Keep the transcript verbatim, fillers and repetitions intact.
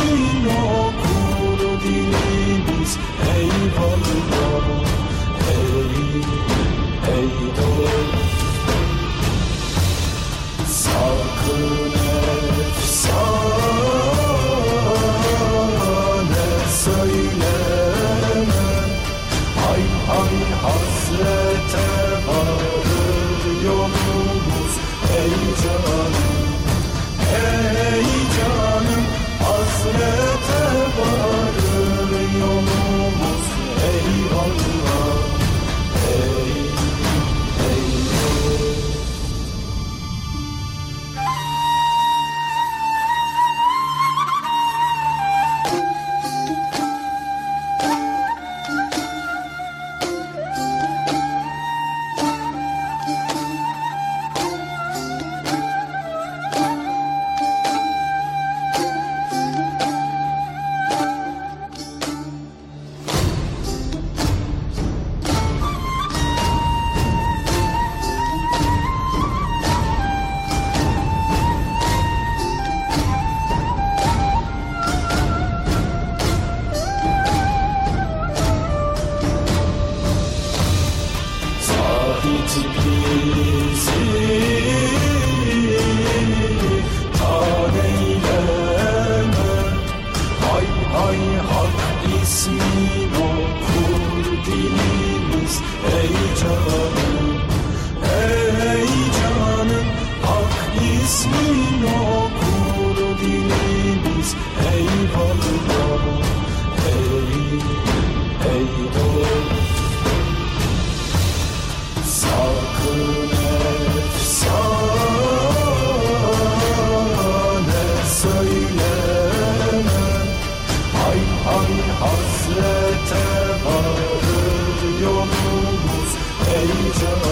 ismin okur dilimiz. Eyvallah, ey, ey dost. Sakın efsane söyleme, hay hay hasrete varır yolumuz. Ey canım, ey canım, hasrete varır yolumuz. Eyvallah, ey, ey dost. İsmin okur dilimiz. Ey canım, ey canım, hak ismin okur dilimiz. Eyvallah, ey, ey dost. Sakın efsane söyleme, hay hay hasrete varır yolumuz. Ey canım,